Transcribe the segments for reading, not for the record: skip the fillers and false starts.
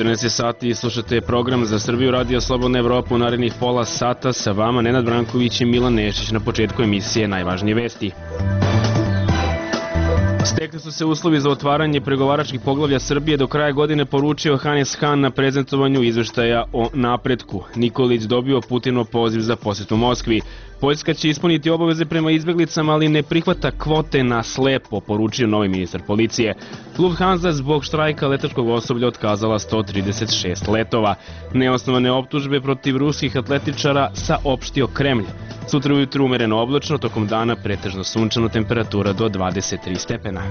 14 sati i slušate program Za Srbiju Radio Slobodna Evropa. U narednih pola sata sa vama Nenad Branković i Milan Nešić. Na početku emisije najvažnije vesti. Stekli su se uslovi za otvaranje pregovaračkih poglavlja Srbije do kraja godine, poručio Hannes Hahn na prezentovanju izveštaja o napretku. Nikolić dobio Putinov poziv za posetu Moskvi. Poljska će ispuniti obaveze prema izbeglicama, ali ne prihvata kvote na slepo, poručio novi ministar policije. Lufthansa zbog štrajka letačkog osoblja otkazala 136 letova. Neosnovane optužbe protiv ruskih atletičara saopštio Kremlj. Sutra ujutru umereno oblačno, tokom dana pretežno sunčano, temperatura do 23 stepena.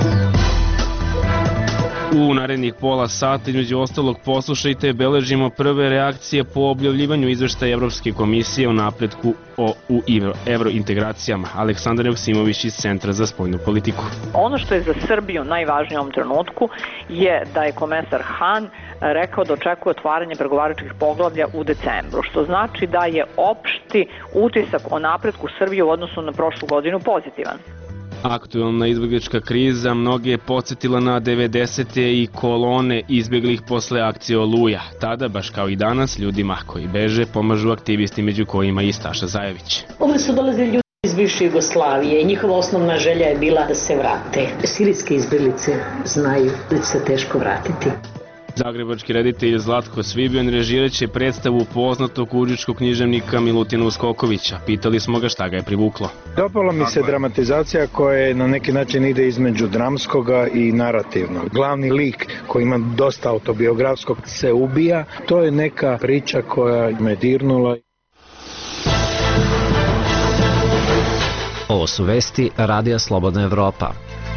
U narednih pola sata, između ostalog, poslušajte, beležimo prve reakcije po objavljivanju izveštaja Evropske komisije o napretku u evrointegracijama. Aleksandar Joksimović iz Centra za spoljnu politiku. Ono što je za Srbiju najvažnije u ovom trenutku je da je komesar Hahn rekao da očekuje otvaranje pregovaračkih poglavlja u decembru, što znači da je opšti utisak o napretku Srbije u odnosu na prošlu godinu pozitivan. Aktuelna izbeglička kriza mnoge je podsjetila na 90. i kolone izbeglih posle akcije Oluja. Tada, baš kao i danas, ljudima koji beže pomažu aktivisti, među kojima i Staša Zajević. Ovo su dolazili ljudi iz bivše Jugoslavije i njihova osnovna želja je bila da se vrate. Sirijske izbeglice znaju da će se teško vratiti. Zagrebački reditelj Zlatko Svibion režiraće predstavu poznatog užičkog književnika Milutina Uskokovića. Pitali smo ga šta ga je privuklo. Dopala mi se dramatizacija koja na neki način ide između dramskoga i narativnog. Glavni lik koji ima dosta autobiografskog se ubija. To je neka priča koja me dirnula. Ovo su vesti Radija Slobodna Evropa.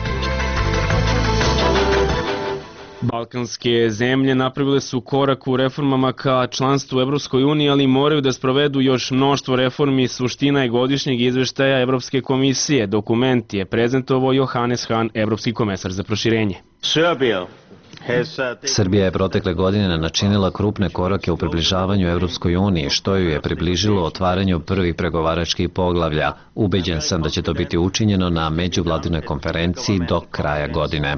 Balkanske zemlje napravile su korak u reformama ka članstvu u Evropskoj uniji, ali moraju da sprovedu još mnoštvo reformi. Suština je godišnjeg izveštaja Evropske komisije. Dokument je prezentovao Johannes Hahn, evropski komesar za proširenje. Srbija je protekle godine načinila krupne korake u približavanju Evropskoj uniji, što ju je približilo otvaranju prvih pregovaračkih poglavlja. Ubeđen sam da će to biti učinjeno na međuvladinoj konferenciji do kraja godine.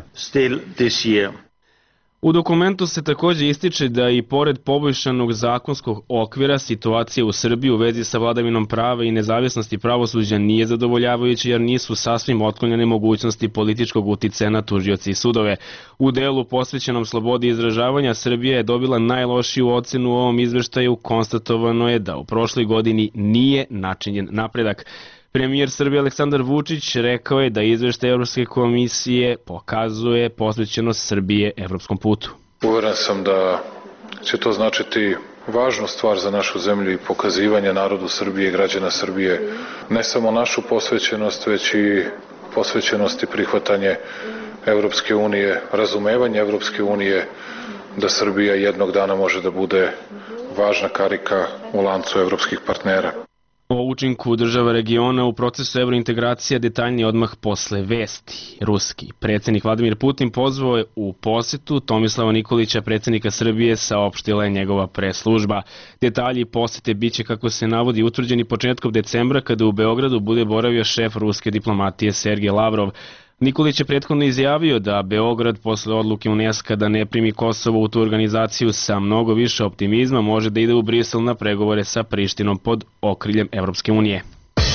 U dokumentu se također ističe da i pored poboljšanog zakonskog okvira situacija u Srbiji u vezi sa vladavinom prava i nezavisnosti pravosuđa nije zadovoljavajuća, jer nisu sasvim otklonjene mogućnosti političkog uticaja na tužioce i sudove. U delu posvećenom slobodi izražavanja Srbija je dobila najlošiju ocenu u ovom izveštaju. Konstatovano je da u prošloj godini nije načinjen napredak. Premijer Srbije Aleksandar Vučić rekao je da izveštaj Evropske komisije pokazuje posvećenost Srbije evropskom putu. Uveren sam da će to značiti važnu stvar za našu zemlju i pokazivanje narodu Srbije i građana Srbije, ne samo našu posvećenost, već i posvećenost i prihvatanje Evropske unije, razumevanje Evropske unije da Srbija jednog dana može da bude važna karika u lancu evropskih partnera. O učinku država regiona u procesu evrointegracija detaljnije odmah posle vesti. Ruski predsjednik Vladimir Putin pozvao je u posetu Tomislava Nikolića, predsjednika Srbije, saopštila je njegova preslužba. Detalji posete biće, kako se navodi, utvrđeni početkom decembra, kada u Beogradu bude boravio šef ruske diplomatije Sergej Lavrov. Nikolić je prethodno izjavio da Beograd posle odluke UNESCO da ne primi Kosovo u tu organizaciju sa mnogo više optimizma može da ide u Brisel na pregovore sa Prištinom pod okriljem Evropske unije.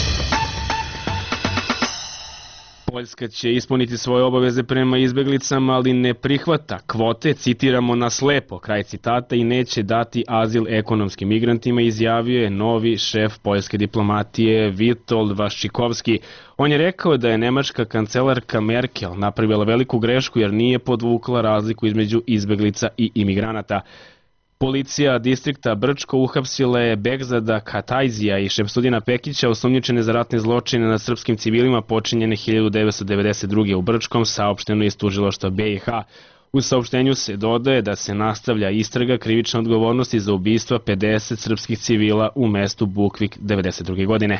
Poljska će ispuniti svoje obaveze prema izbeglicama, ali ne prihvata kvote, citiramo, na slepo, kraj citata, i neće dati azil ekonomskim migrantima, izjavio je novi šef poljske diplomatije Witold Waszczykowski. On je rekao da je nemačka kancelarka Merkel napravila veliku grešku jer nije podvukla razliku između izbeglica i imigranata. Policija distrikta Brčko uhapsila je Begzada Katajzija i Šemsudina Pekića, osumnjičene za ratne zločine nad srpskim civilima počinjene 1992. u Brčkom, saopšteno iz tužilaštva BiH. U saopštenju se dodaje da se nastavlja istraga krivične odgovornosti za ubistva 50 srpskih civila u mestu Bukvik 1992. godine.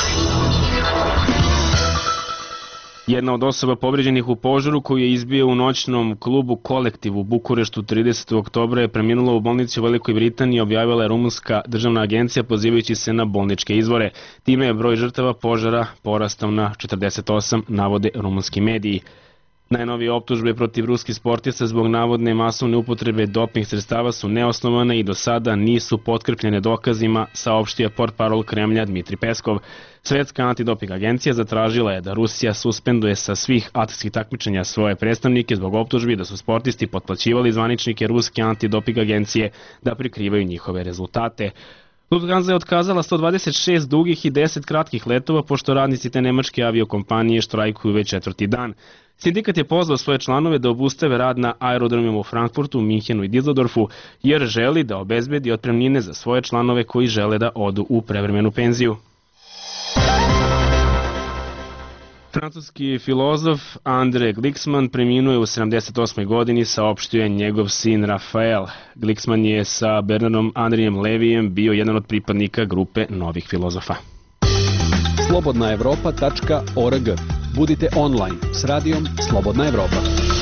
Jedna od osoba povređenih u požaru koju je izbio u noćnom klubu Kolektiv u Bukureštu 30. oktobra je preminula u bolnici u Velikoj Britaniji, objavila je rumunska državna agencija pozivajući se na bolničke izvore. Time je broj žrtava požara porastao na 48, navode rumunski mediji. Najnovije optužbe protiv ruskih sportista zbog navodne masovne upotrebe doping sredstava su neosnovane i do sada nisu potkrepljene dokazima, saopštio portparol Kremlja Dmitri Peskov. Svetska antidoping agencija zatražila je da Rusija suspenduje sa svih atletskih takmičenja svoje predstavnike zbog optužbi da su sportisti potplaćivali zvaničnike ruske antidoping agencije da prikrivaju njihove rezultate. Lufthansa je otkazala 126 dugih i 10 kratkih letova pošto radnici te nemačke aviokompanije štrajkuju već 4. dan. Sindikat je pozvao svoje članove da obustave rad na aerodromima u Frankfurtu, Minhenu i Düsseldorfu jer želi da obezbedi otpremnine za svoje članove koji žele da odu u prevremenu penziju. Francuski filozof André Glixman preminuo je u 78. godini, saopštio je njegov sin Rafael. Glixman je sa Bernardom Andrijem Levijem bio jedan od pripadnika grupe novih filozofa. slobodnaevropa.org. Budite online s radijom Slobodna Evropa.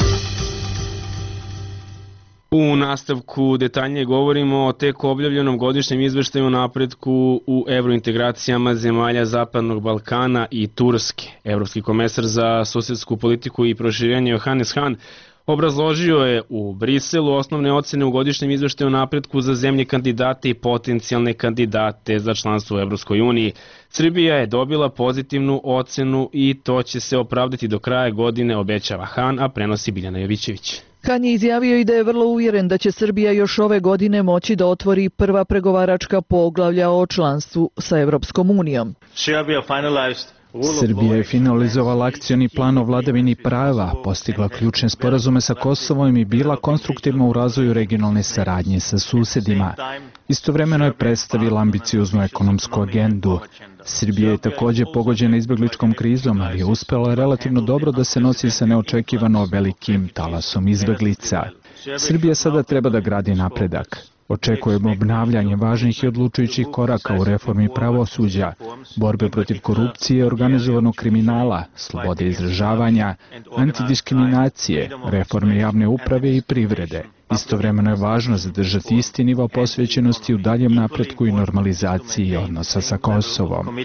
U nastavku detaljnije govorimo o tek objavljenom godišnjem izveštaju o napretku u evrointegracijama zemalja Zapadnog Balkana i Turske. Evropski komesar za susjedsku politiku i proširenje Johannes Hahn obrazložio je u Briselu osnovne ocene u godišnjem izveštaju o napretku za zemlje kandidate i potencijalne kandidate za članstvo u Evropskoj uniji. Srbija je dobila pozitivnu ocenu i to će se opravdati do kraja godine, obećava Hahn, a prenosi Biljana Jovićević. Hahn je izjavio i da je vrlo uvjeren da će Srbija još ove godine moći da otvori prva pregovaračka poglavlja o članstvu sa Evropskom unijom. Srbija je finalizovala akcioni plan o vladavini prava, postigla ključne sporazume sa Kosovom i bila konstruktivna u razvoju regionalne saradnje sa susedima. Istovremeno je predstavila ambicioznu ekonomsku agendu. Srbija je također pogođena izbegličkom krizom, ali je uspela relativno dobro da se nosi sa neočekivano velikim talasom izbeglica. Srbija sada treba da gradi napredak. Očekujemo obnavljanje važnih i odlučujućih koraka u reformi pravosuđa, borbe protiv korupcije, organizovanog kriminala, slobode izražavanja, antidiskriminacije, reforme javne uprave i privrede. Istovremeno je važno zadržati isti nivo posvećenosti u daljem napretku i normalizaciji odnosa sa Kosovom.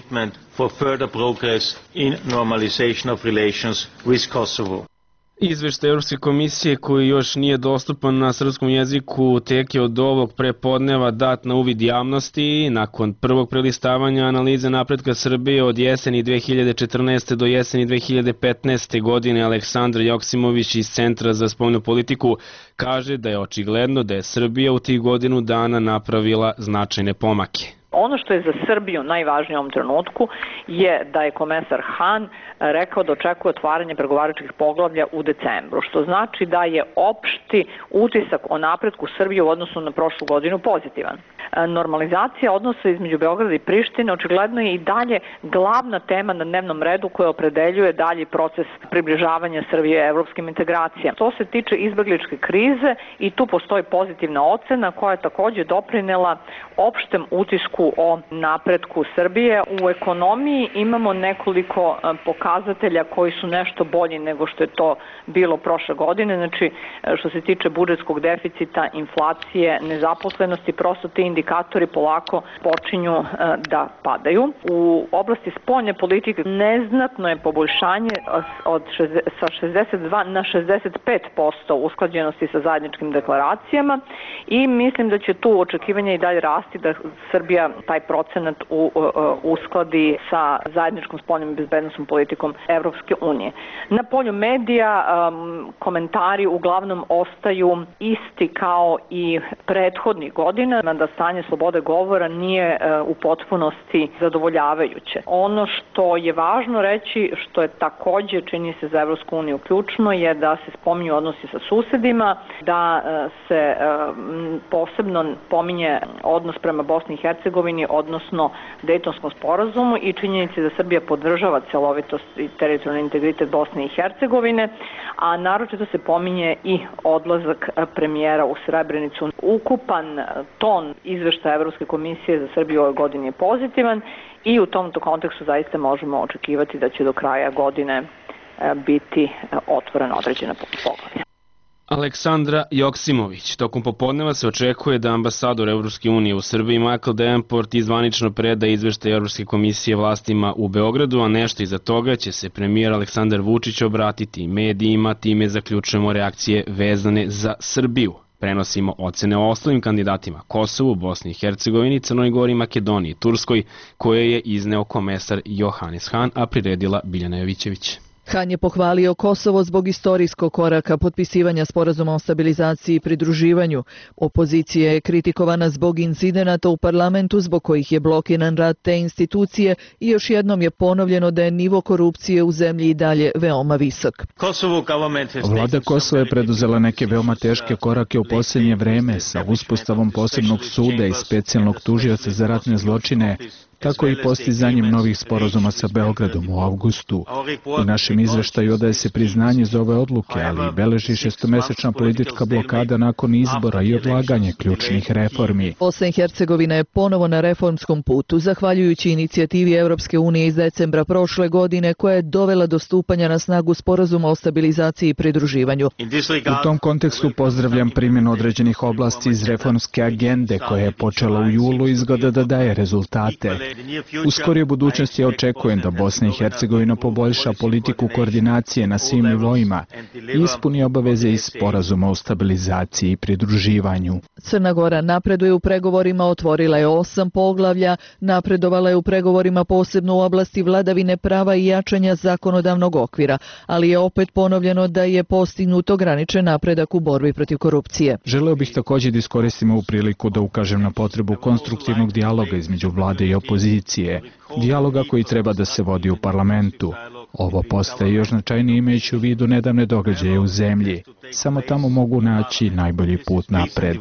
Izveštaj Europske komisije koji još nije dostupan na srpskom jeziku tek je od ovog prepodneva dat na uvid javnosti. Nakon prvog prelistavanja analize napretka Srbije od jeseni 2014. do jeseni 2015. godine Aleksandar Joksimović iz Centra za spoljnu politiku kaže da je očigledno da je Srbija u tih godinu dana napravila značajne pomake. Ono što je za Srbiju najvažnije u ovom trenutku je da je komesar Hahn rekao da očekuje otvaranje pregovaračkih poglavlja u decembru, što znači da je opšti utisak o napretku Srbije u odnosu na prošlu godinu pozitivan. Normalizacija odnosa između Beograda i Prištine očigledno je i dalje glavna tema na dnevnom redu koja opredeljuje dalji proces približavanja Srbije evropskim integracijama. To se tiče izbegličke krize i tu postoji pozitivna ocena koja je također doprinela opštem utisku o napretku Srbije. U ekonomiji imamo nekoliko pokazatelja koji su nešto bolji nego što je to bilo prošle godine. Znači, što se tiče budžetskog deficita, inflacije, nezaposlenosti, prosto ti indikatori polako počinju da padaju. U oblasti spoljne politike neznatno je poboljšanje sa 62 na 65% usklađenosti sa zajedničkim deklaracijama i mislim da će tu očekivanje i dalje rasti da Srbija taj procenat uskladi sa zajedničkom spoljnom i bezbednosnom politikom Evropske unije. Na polju medija komentari uglavnom ostaju isti kao i prethodnih godina, da stanje slobode govora nije u potpunosti zadovoljavajuće. Ono što je važno reći, što je također čini se za Evropsku uniju ključno, je da se spominju odnosi sa susedima, da se posebno pominje odnos prema Bosni i Hercegovini, odnosno Dejtonskom sporazumu i činjenici da Srbija podržava celovitost i teritorijalni integritet Bosne i Hercegovine, a naročito se pominje i odlazak premijera u Srebrenicu. Ukupan ton izveštaja Evropske komisije za Srbiju ove godine je pozitivan i u tom kontekstu zaista možemo očekivati da će do kraja godine biti otvorena određena poglavlja. Aleksandra Joksimović. Tokom popodneva se očekuje da ambasador Evropske unije u Srbiji Michael Davenport zvanično preda izveštaj Evropske komisije vlastima u Beogradu, a nešto iza toga će se premijer Aleksandar Vučić obratiti medijima, time zaključujemo reakcije vezane za Srbiju. Prenosimo ocene o ostalim kandidatima Kosovu, Bosni i Hercegovini, Crnoj Gori, Makedoniji i Turskoj, koje je izneo komesar Johannes Hahn, a priredila Biljana Jovićević. Hahn je pohvalio Kosovo zbog istorijskog koraka potpisivanja sporazuma o stabilizaciji i pridruživanju. Opozicija je kritikovana zbog incidenata u parlamentu zbog kojih je blokiran rad te institucije i još jednom je ponovljeno da je nivo korupcije u zemlji i dalje veoma visok. Vlada Kosova je preduzela neke veoma teške korake u posljednje vreme sa uspostavom posebnog suda i specijalnog tužioca za ratne zločine, tako i postizanjem novih sporazuma sa Beogradom u avgustu. U našem izveštaju odaje se priznanje za ove odluke, ali beleži šestomesečna politička blokada nakon izbora i odlaganje ključnih reformi. Bosna i Hercegovina je ponovo na reformskom putu, zahvaljujući inicijativi Evropske unije iz decembra prošle godine, koja je dovela do stupanja na snagu sporazuma o stabilizaciji i pridruživanju. U tom kontekstu pozdravljam primjenu određenih oblasti iz reformske agende koja je počela u julu i izgleda da daje rezultate. U skorijoj budućnosti ja očekujem da Bosna i Hercegovina poboljša politiku koordinacije na svim nivoima i ispuni obaveze iz sporazuma o stabilizaciji i pridruživanju. Crna Gora napreduje u pregovorima, otvorila je 8 poglavlja, napredovala je u pregovorima posebno u oblasti vladavine prava i jačanja zakonodavnog okvira, ali je opet ponovljeno da je postignut ograničen napredak u borbi protiv korupcije. Želeo bih također da iskoristim ovu priliku da ukažem na potrebu konstruktivnog dijaloga između vlade i opozicije, dijaloga koji treba da se vodi u parlamentu. Ovo postaje još značajnije imajući u vidu nedavne događaje u zemlji. Samo tamo mogu naći najbolji put napred.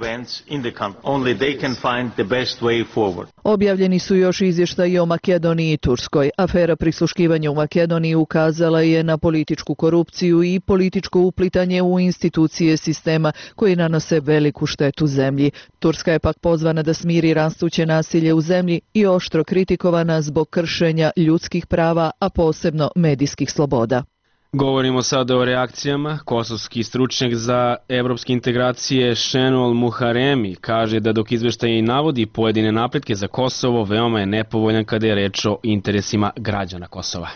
Objavljeni su još izvještaji o Makedoniji i Turskoj. Afera prisluškivanja u Makedoniji ukazala je na političku korupciju i političko uplitanje u institucije sistema koji nanose veliku štetu zemlji. Turska je pak pozvana da smiri rastuće nasilje u zemlji i oštro kritikovana zbog kršenja ljudskih prava, a posebno medijskih sloboda. Govorimo sada o reakcijama. Kosovski stručnjak za evropske integracije Šenol Muharemi kaže da dok izveštaj navodi pojedine napretke za Kosovo, veoma je nepovoljan kada je reč o interesima građana Kosova.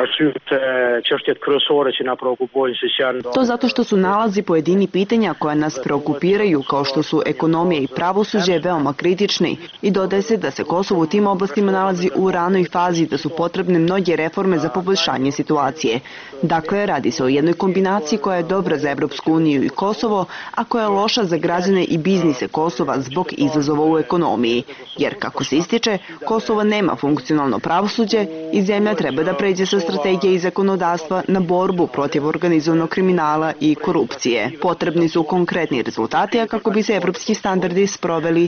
To zato što su nalazi pojedini pitanja koja nas preokupiraju, kao što su ekonomija i pravosuđe, veoma kritični i dodaje se da se Kosovo u tim oblastima nalazi u ranoj fazi i da su potrebne mnoge reforme za poboljšanje situacije. Dakle, radi se o jednoj kombinaciji koja je dobra za Evropsku uniju i Kosovo, a koja je loša za građane i biznise Kosova zbog izazova u ekonomiji. Jer, kako se ističe, Kosovo nema funkcionalno pravosuđe i zemlja treba da pređe sa strategije i zakonodavstva na borbu protiv organizovanog kriminala i korupcije. Potrebni su konkretni rezultati, a kako bi se evropski standardi sproveli.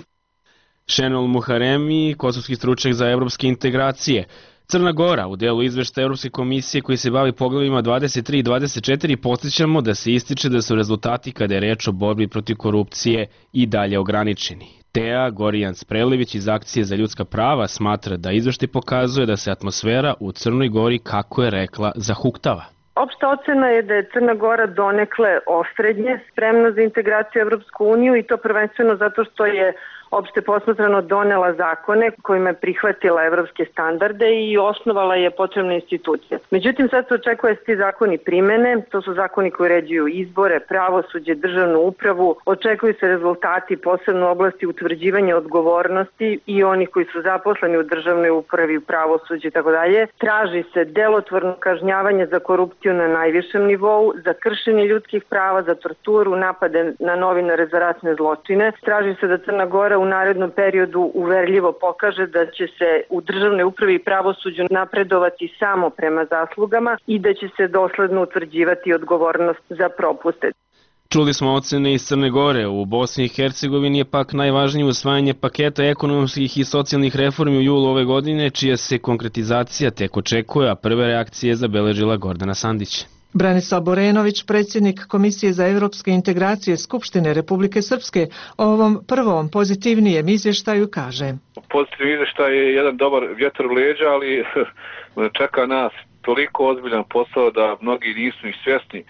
Šenol Muharemi, kosovski stručnjak za evropske integracije. Crna Gora, u delu izveštaja Evropske komisije koji se bavi poglavljima 23 i 24, podsjećamo da se ističe da su rezultati kada je reč o borbi protiv korupcije i dalje ograničeni. Teja Gorijan-Sprelević iz Akcije za ljudska prava smatra da izveštaj pokazuje da se atmosfera u Crnoj Gori, kako je rekla, zahuktava. Opšta ocena je da je Crna Gora donekle osrednje spremna za integraciju u Evropsku uniju i to prvenstveno zato što je opšte posmatrano donela zakone kojima je prihvatila evropske standarde i osnovala je potrebne institucije. Međutim, sad se očekuje da se ti zakoni primene, to su zakoni koji uređuju izbore, pravosuđe, državnu upravu, očekuju se rezultati posebno u oblasti utvrđivanja odgovornosti i onih koji su zaposleni u državnoj upravi, u pravosuđu i tako dalje. Traži se delotvorno kažnjavanje za korupciju na najvišem nivou, za kršenje ljudskih prava, za torturu, napade na novinare za ratne zločine. Traži se da Crna Gora u narednom periodu uverljivo pokaže da će se u državnoj upravi i pravosuđu napredovati samo prema zaslugama i da će se dosledno utvrđivati odgovornost za propuste. Čuli smo ocene iz Crne Gore. U Bosni i Hercegovini je pak najvažnije usvajanje paketa ekonomskih i socijalnih reformi u julu ove godine, čija se konkretizacija tek očekuje, a prve reakcije je zabeležila Gordana Sandić. Branislav Borenović, predsjednik Komisije za evropske integracije Skupštine Republike Srpske, o ovom prvom pozitivnijem izvještaju kaže. Pozitivni izvještaj je jedan dobar vjetar u leđa, ali čeka nas toliko ozbiljan posao da mnogi nisu ni svjesni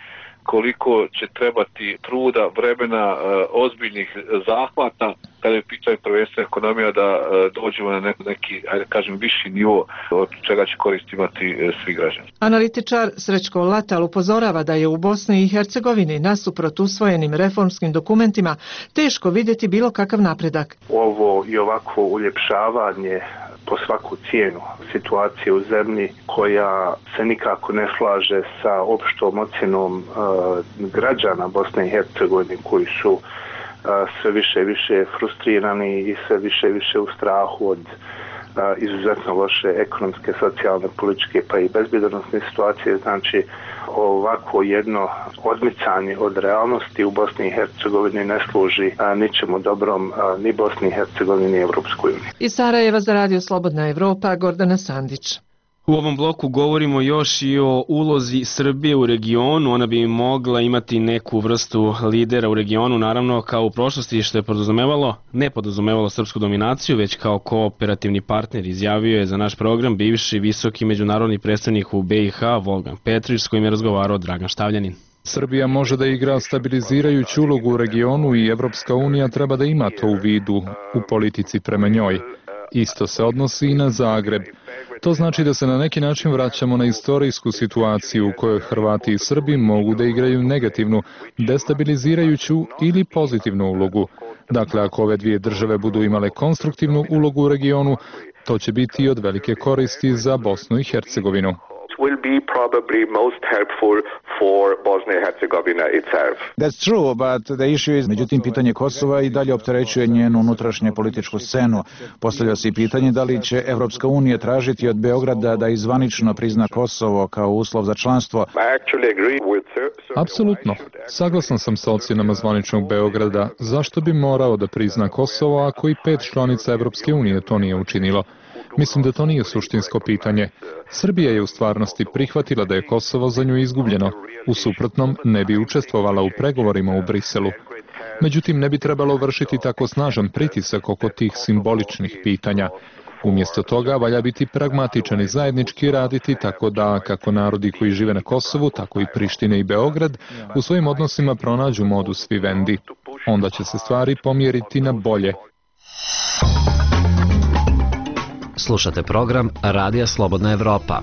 koliko će trebati truda, vremena, ozbiljnih zahvata kada je pitanje prvenstveno ekonomija da dođemo na neki, ajde kažem, viši nivo od čega će korist imati svi građani. Analitičar Srećko Latal upozorava da je u Bosni i Hercegovini nasuprot usvojenim reformskim dokumentima teško vidjeti bilo kakav napredak. Ovo i ovakvo uljepšavanje po svaku cijenu situacije u zemlji koja se nikako ne slaže sa opštom ocjenom građana Bosne i Hercegovine koji su sve više i više frustrirani i sve više i više u strahu od izuzetno loše ekonomske, socijalne, političke pa i bezbjednosne situacije. Znači ovako jedno odmicanje od realnosti u Bosni i Hercegovini ne služi ničemu dobrom ni Bosni i Hercegovini ni Evropskoj uniji. Iz Sarajeva za Radio Slobodna Evropa, Gordana Sandić. U ovom bloku govorimo još i o ulozi Srbije u regionu. Ona bi mogla imati neku vrstu lidera u regionu, naravno kao u prošlosti, što je ne podrazumevalo srpsku dominaciju, već kao kooperativni partner, izjavio je za naš program bivši visoki međunarodni predstavnik u BiH Volgan Petrić, s kojim je razgovarao Dragan Štavljanin. Srbija može da igra stabilizirajuću ulogu u regionu i Evropska unija treba da ima to u vidu u politici prema njoj. Isto se odnosi i na Zagreb. To znači da se na neki način vraćamo na istorijsku situaciju u kojoj Hrvati i Srbi mogu da igraju negativnu, destabilizirajuću ili pozitivnu ulogu. Dakle, ako ove dvije države budu imale konstruktivnu ulogu u regionu, to će biti od velike koristi za Bosnu i Hercegovinu. Will be probably most helpful for Bosnia and Herzegovina itself. That's true, but the issue is... Međutim, pitanje Kosova i dalje opterećuje njenu unutrašnje političku scenu. Postavlja se i pitanje da li će Evropska unija tražiti od Beograda da izvanično prizna Kosovo kao uslov za članstvo. Apsolutno. Saglasan sam sa ocjenama zvaničnog Beograda. Zašto bi morao da prizna Kosovo ako i 5 članica Evropske unije to nije učinilo? Mislim da to nije suštinsko pitanje. Srbija je u stvarnosti prihvatila da je Kosovo za nju izgubljeno. U suprotnom ne bi učestvovala u pregovorima u Briselu. Međutim, ne bi trebalo vršiti tako snažan pritisak oko tih simboličnih pitanja. Umjesto toga valja biti pragmatičan i zajednički raditi tako da kako narodi koji žive na Kosovu, tako i Prištine i Beograd u svojim odnosima pronađu modus vivendi. Onda će se stvari pomjeriti na bolje. Slušate program Radija Slobodna Evropa.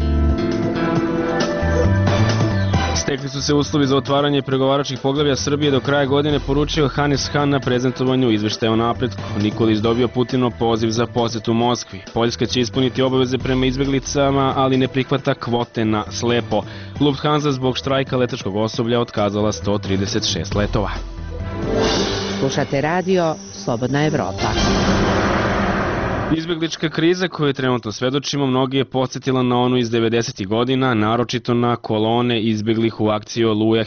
Stekli su se uslovi za otvaranje pregovaračkih poglavlja Srbije do kraja godine, poručio Hannes Hahn na prezentovanju izveštaja o napretku. Nikolić dobio Putinov poziv za posetu Moskvi. Poljska će ispuniti obaveze prema izbjeglicama, ali ne prihvata kvote na slepo. Lufthansa zbog štrajka letačkog osoblja otkazala 136 letova. Slušate radio Slobodna Evropa. Izbjeglička kriza koju trenutno svedočimo mnogi je podsjetila na onu iz 90. godina, naročito na kolone izbjeglih u akciji Oluja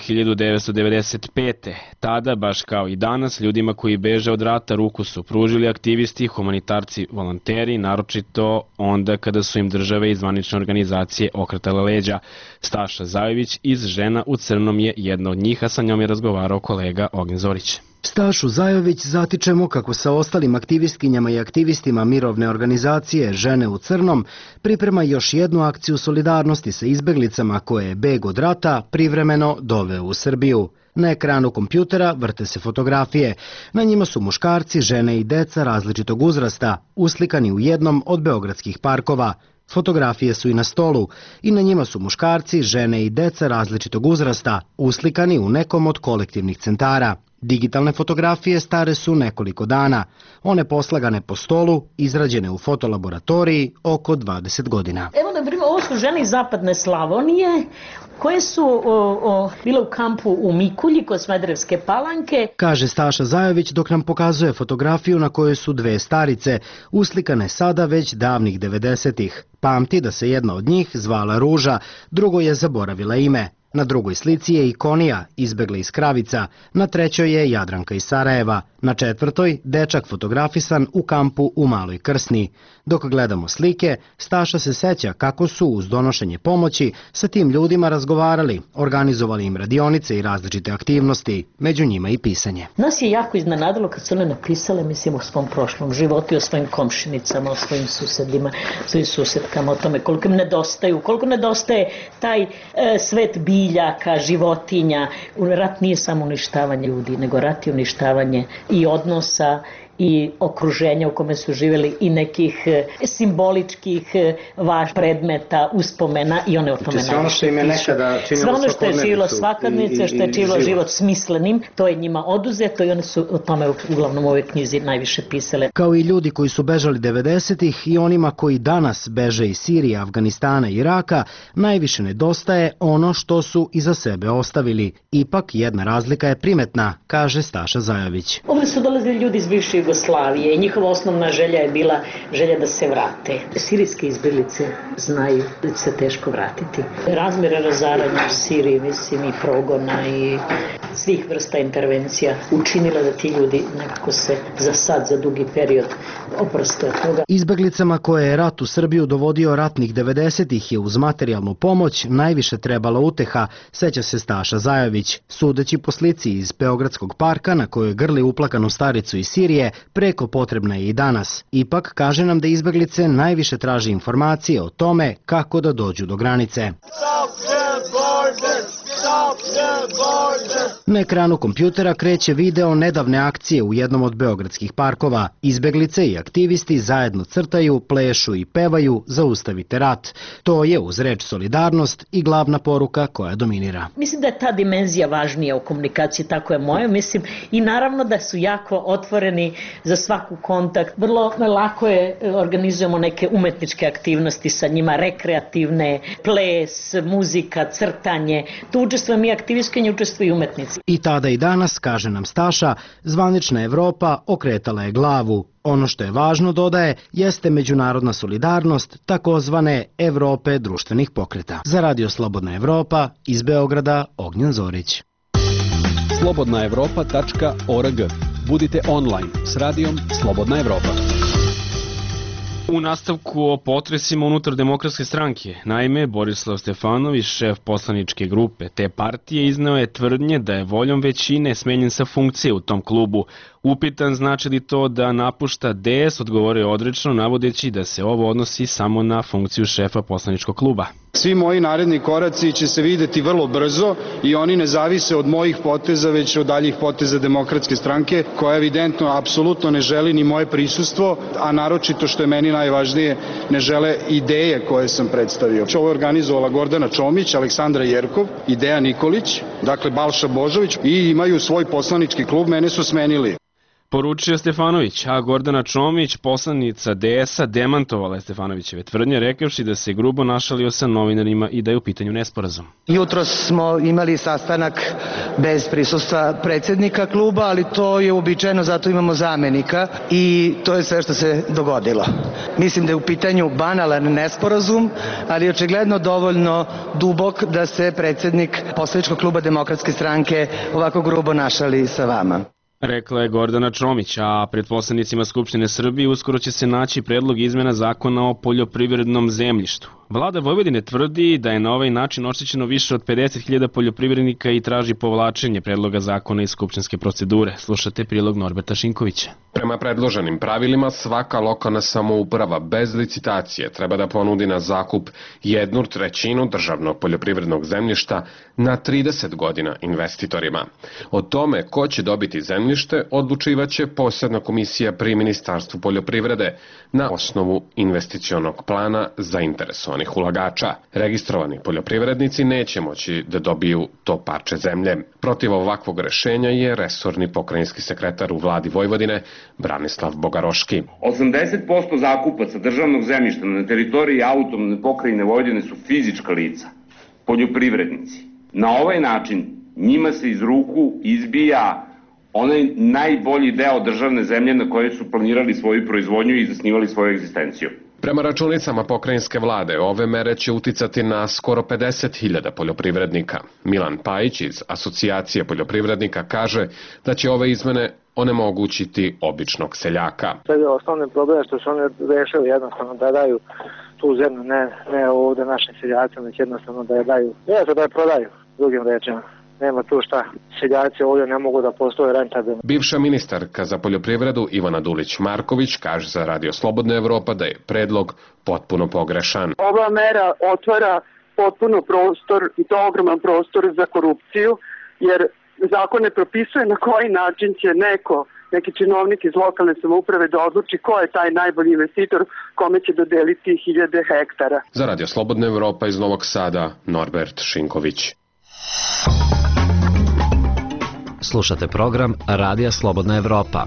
1995. Tada, baš kao i danas, ljudima koji beže od rata ruku su pružili aktivisti, humanitarci, volonteri, naročito onda kada su im države i zvanične organizacije okretale leđa. Staša Zajović iz Žena u crnom je jedna od njih, a sa njom je razgovarao kolega Ognjen Zorić. Stašu Zajović zatičemo kako sa ostalim aktivistkinjama i aktivistima mirovne organizacije Žene u crnom priprema još jednu akciju solidarnosti sa izbeglicama koje je beg od rata privremeno doveo u Srbiju. Na ekranu kompjutera vrte se fotografije. Na njima su muškarci, žene i deca različitog uzrasta, uslikani u jednom od beogradskih parkova. Fotografije su i na stolu i na njima su muškarci, žene i deca različitog uzrasta, uslikani u nekom od kolektivnih centara. Digitalne fotografije stare su nekoliko dana. One poslagane po stolu, izrađene u fotolaboratoriji oko 20 godina. Evo, na primjer, ovo su žene iz zapadne Slavonije koje su bile u kampu u Mikulji kod Smederevske Palanke. Kaže Staša Zajović dok nam pokazuje fotografiju na kojoj su dve starice, uslikane sada već davnih 90-ih. Pamti da se jedna od njih zvala Ruža, drugo je zaboravila ime. Na drugoj slici je Ikonija, izbegla iz Kravica, na trećoj je Jadranka iz Sarajeva, na četvrtoj dečak fotografisan u kampu u Maloj Krsni. Dok gledamo slike, Staša se seća kako su uz donošenje pomoći sa tim ljudima razgovarali, organizovali im radionice i različite aktivnosti, među njima i pisanje. Nas je jako iznenadilo kad su one napisale, mislim, o svom prošlom životu, o svojim komšinicama, o svojim susedima, svojim susedkama, o tome koliko im nedostaju, koliko nedostaje taj svet bića biljaka, životinja. Rat nije samo uništavanje ljudi, nego rat je uništavanje i odnosa i okruženja u kome su živjeli i nekih simboličkih predmeta, uspomena i one o tome najviše pišu. Sve ono što je živjelo svakodnevnice, što je živjelo život smislenim, to je njima oduzeto i oni su o tome uglavnom u ovoj knjizi najviše pisale. Kao i ljudi koji su bežali 90-ih i onima koji danas beže iz Sirije, Afganistana i Iraka, najviše nedostaje ono što su iza sebe ostavili. Ipak jedna razlika je primetna, kaže Staša Zajović. Ovdje su dolazili ljudi iz bivše Jugoslavije i njihova osnovna želja je bila želja da se vrate. Sirijske izbjeglice znaju da će se teško vratiti. Razmjera razaranja u Siriji, mislim, i progona i svih vrsta intervencija učinila da ti ljudi nekako se za dugi period oproste od toga. Izbjeglicama koje je rat u Srbiju dovodio ratnih 90-ih je uz materijalnu pomoć najviše trebala uteha, seća se Staša Zajović. Sudeći po slici iz Beogradskog parka na kojoj grli uplakanu staricu iz Sirije, preko potrebna je i danas. Ipak kaže nam da izbjeglice najviše traže informacije o tome kako da dođu do granice. Na ekranu kompjutera kreće video nedavne akcije u jednom od beogradskih parkova. Izbjeglice i aktivisti zajedno crtaju, plešu i pevaju Zaustavite rat. To je uz reč solidarnost i glavna poruka koja dominira. Mislim da je ta dimenzija važnija u komunikaciji, tako je moje, mislim, i naravno da su jako otvoreni za svaku kontakt. Vrlo lako je, organizujemo neke umetničke aktivnosti sa njima, rekreativne, ples, muzika, crtanje. Tu učestvujem i aktivistkinje, učestvuju i umetnici. I tada i danas, kaže nam Staša, zvanična Evropa okretala je glavu. Ono što je važno, dodaje, jeste međunarodna solidarnost takozvane Evrope društvenih pokreta. Za Radio Slobodna Evropa, iz Beograda, Ognjen Zorić. slobodnaevropa.org. Budite online s radijom Slobodna Evropa. U nastavku o potresima unutar Demokratske stranke. Naime, Borislav Stefanović, šef poslaničke grupe te partije, izneo je tvrdnje da je voljom većine smenjen sa funkcije u tom klubu. Upitan znači li to da napušta DS, odgovorio je odrečno, navodeći da se ovo odnosi samo na funkciju šefa poslaničkog kluba. Svi moji naredni koraci će se videti vrlo brzo i oni ne zavise od mojih poteza, već od daljih poteza Demokratske stranke, koja evidentno apsolutno ne želi ni moje prisustvo, a naročito što je meni najvažnije, ne žele ideje koje sam predstavio. Ovo je organizovala Gordana Čomić, Aleksandra Jerkov i Dejan Nikolić, dakle Balša Božović, i imaju svoj poslanički klub, mene su smenili. Poručio Stefanović, a Gordana Čomić, poslanica DS-a, demantovala je Stefanovićeve tvrdnje, rekavši da se grubo našalio sa novinarima i da je u pitanju nesporazum. Jutros smo imali sastanak bez prisustva predsjednika kluba, ali to je uobičajeno, zato imamo zamenika i to je sve što se dogodilo. Mislim da je u pitanju banalan nesporazum, ali očigledno dovoljno dubok da se predsjednik poslaničkog kluba Demokratske stranke ovako grubo našali sa vama. Rekla je Gordana Čomić, a pred poslanicima Skupštine Srbije uskoro će se naći predlog izmena zakona o poljoprivrednom zemljištu. Vlada Vojvodine tvrdi da je na ovaj način oštećeno više od 50.000 poljoprivrednika i traži povlačenje predloga zakona iz skupštinske procedure. Slušate prilog Norberta Šinkovića. Prema predloženim pravilima, svaka lokalna samouprava bez licitacije treba da ponudi na zakup 1/3 državnog poljoprivrednog zemljišta na 30 godina investitorima. O tome ko će dobiti zemljište odlučivaće posebna komisija pri Ministarstvu poljoprivrede na osnovu investicionog plana zainteresovanih ulagača. Registrovani poljoprivrednici neće moći da dobiju to parče zemlje. Protiv ovakvog rešenja je resorni pokrajinski sekretar u vladi Vojvodine Branislav Bogaroški. 80% zakupaca državnog zemljišta na teritoriji autonomne pokrajine Vojvodine su fizička lica, poljoprivrednici. Na ovaj način njima se iz ruku izbija onaj najbolji deo državne zemlje na kojoj su planirali svoju proizvodnju i zasnivali svoju egzistenciju. Prema računicama pokrajinske vlade, ove mere će uticati na skoro 50.000 poljoprivrednika. Milan Pajić iz Asocijacije poljoprivrednika kaže da će ove izmene onemogućiti običnog seljaka. Sad je osnovni problem što su oni rešili jednostavno da daju tu zemlju, ne ovde našim seljacima, već jednostavno da je daju, da je prodaju, drugim rečima. Nema tu šta. Seljaci ovdje ne mogu da postoje rentabilno. Bivša ministarka za poljoprivredu Ivana Dulić-Marković kaže za Radio Slobodna Evropa da je predlog potpuno pogrešan. Ova mera otvara potpuno prostor, i to ogroman prostor za korupciju, jer zakon ne propisuje na koji način će neki činovnik iz lokalne samouprave da odluči ko je taj najbolji investitor kome će dodeliti 1000 hektara. Za Radio Slobodna Evropa iz Novog Sada, Norbert Šinković. Slušate program Radija Slobodna Evropa.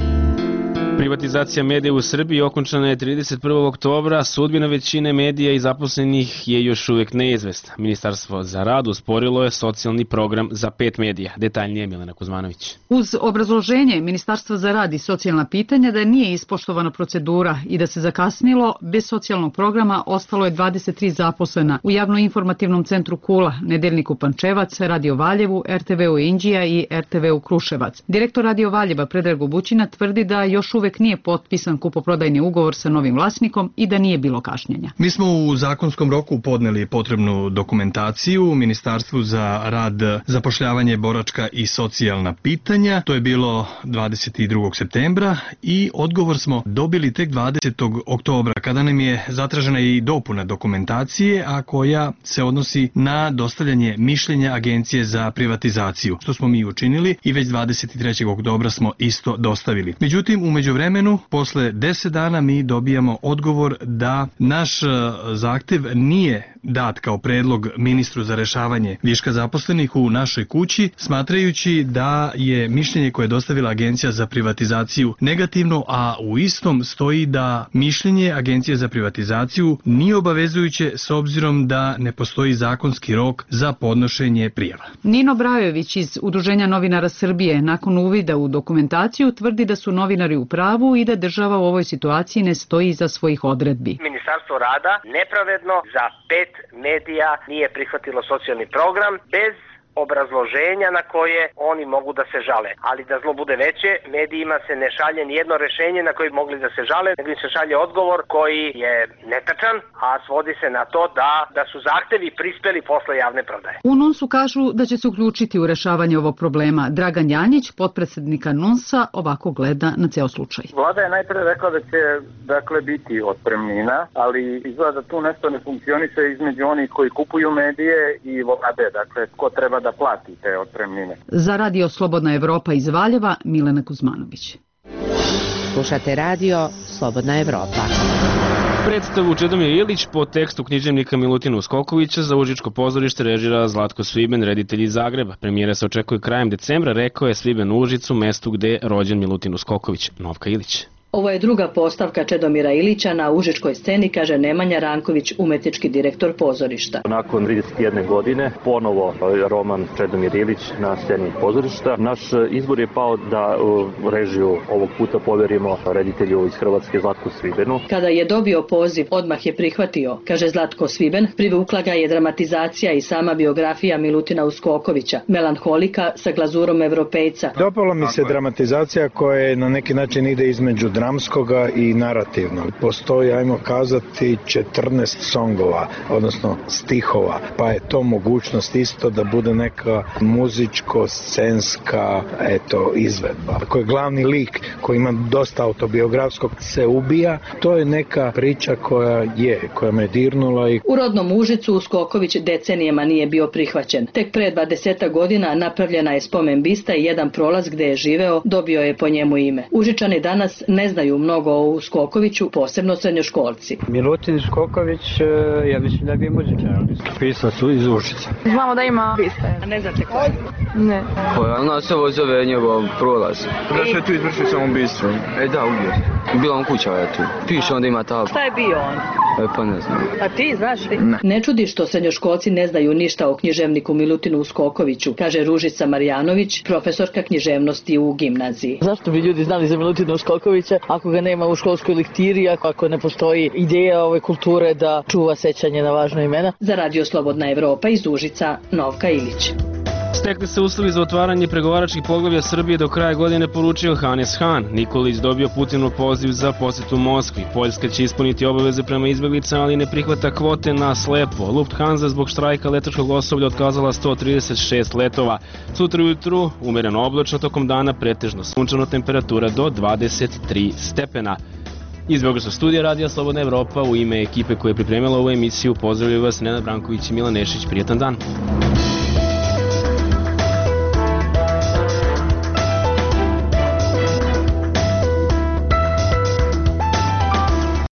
Privatizacija medija u Srbiji okončana je 31. oktobra, sudbina većine medija i zaposlenih je još uvijek neizvesna. Ministarstvo za rad usporilo je socijalni program za 5 medija. Detaljnije Milena Kuzmanović. Uz obrazloženje Ministarstva za rad i socijalna pitanja da nije ispoštovana procedura i da se zakasnilo, bez socijalnog programa ostalo je 23 zaposlena u javno-informativnom centru Kula, Nedeljniku Pančevac, Radio Valjevu, RTV-u Inđija i RTV-u Kruševac. Direktor Radio Valjeva Predrag Bućina tvrdi da još uvek nije potpisan kupoprodajni ugovor sa novim vlasnikom i da nije bilo kašnjenja. Mi smo u zakonskom roku podneli potrebnu dokumentaciju Ministarstvu za rad, zapošljavanje, boračka i socijalna pitanja. To je bilo 22. septembra i odgovor smo dobili tek 20. oktobra, kada nam je zatražena i dopuna dokumentacije, a koja se odnosi na dostavljanje mišljenja Agencije za privatizaciju, što smo mi učinili i već 23. oktobra smo isto dostavili. Međutim, u međuvremenu, posle 10 dana mi dobijamo odgovor da naš zahtev nije dat kao predlog ministru za rešavanje viška zaposlenih u našoj kući, smatrajući da je mišljenje koje je dostavila Agencija za privatizaciju negativno, a u istom stoji da mišljenje Agencije za privatizaciju nije obavezujuće s obzirom da ne postoji zakonski rok za podnošenje prijava. Nino Brajović iz Udruženja novinara Srbije nakon uvida u dokumentaciju tvrdi da su novinari u pravu i da država u ovoj situaciji ne stoji iza svojih odredbi. Ministarstvo rada nepravedno za 5 medija nije prihvatilo socijalni program bez obrazloženja na koje oni mogu da se žale. Ali da zlo bude veće, medijima se ne šalje nijedno rešenje na koje bi mogli da se žale, nego se šalje odgovor koji je netačan, a svodi se na to da su zahtevi prispeli posle javne prodaje. U NUNS-u kažu da će se uključiti u rešavanje ovog problema. Dragan Janjić, potpredsednika NUNS-a, ovako gleda na ceo slučaj. Vlada je najpre rekla da će biti otpremnina, ali izgleda da tu nešto ne funkcioniše između onih koji kupuju medije i vlade, dakle ko treba da plati te otpremnine. Za Radio Slobodna Evropa iz Valjeva, Milena Kuzmanović. Slušate Radio Slobodna Evropa. Predstavu Čedomir Ilić po tekstu književnika Milutina Uskokovića za Užičko pozorište režira Zlatko Sviben, reditelj iz Zagreba. Premijera se očekuje krajem decembra, rekao je Sviben u Užicu, mestu gde je rođen Milutin Uskoković. Novka Ilić. Ovo je druga postavka Čedomira Ilića na užičkoj sceni, kaže Nemanja Ranković, umetnički direktor pozorišta. Nakon 31 godine ponovo roman Čedomir Ilić na sceni pozorišta. Naš izbor je pao da režiju ovog puta poverimo reditelju iz Hrvatske Zlatku Svibenu. Kada je dobio poziv, odmah je prihvatio, kaže Zlatko Sviben. Privukla ga je dramatizacija i sama biografija Milutina Uskokovića, melanholika sa glazurom evropejca. Dopala mi se dramatizacija koja na neki način ide između dramskoga i narativnog. Postoji, ajmo kazati, 14 songova, odnosno stihova, pa je to mogućnost isto da bude neka muzičko-scenska izvedba. Ako je glavni lik koji ima dosta autobiografskog se ubija, to je neka priča koja me dirnula. U rodnom Užicu Uskoković decenijama nije bio prihvaćen. Tek pre 20 godina napravljena je spomen bista i jedan prolaz gde je živeo dobio je po njemu ime. Užičani danas ne znaju mnogo o Uskokoviću, posebno srednjoškolci. Milutin Uskoković, ja mislim da je bio muzičar. Pisac iz Užica. Znamo da ima biste. A ne znate ko je? Ne. Ona se ovo zove njegov prolaz. Da se tu izvrši samoubistvo? Da, ubio. Bila on kuća je tu. Piše onda ima tabla. Šta je bio on? Pa ne znam. A ti znaš? Ne čudi što srednjoškolci ne znaju ništa o književniku Milutinu Uskokoviću, kaže Ružica Marjanović, profesorka književnosti u gimnaziji. Zašto bi ljudi znali za Milutina Uskokovića ako ga nema u školskoj lektiri, ako ne postoji ideja ove kulture da čuva sećanje na važna imena? Za Radio Slobodna Evropa iz Užica, Novka Ilić. Stekli se uslovi za otvaranje pregovaračkih poglavlja Srbije do kraja godine, poručio Hannes Hahn. Nikolić dobio Putinov poziv za posetu Moskvi. Poljska će ispuniti obaveze prema izbeglicama, ali ne prihvata kvote na slepo. Lufthansa zbog štrajka letačkog osoblja otkazala 136 letova. Sutra ujutru umereno oblačno, tokom dana pretežno sunčano, temperatura do 23 stepena. Iz Beogradskog studija Radija Slobodna Evropa u ime ekipe koja je pripremila ovu emisiju pozdravljaju vas Nenad Branković i Milan Nešić. Prijetan dan.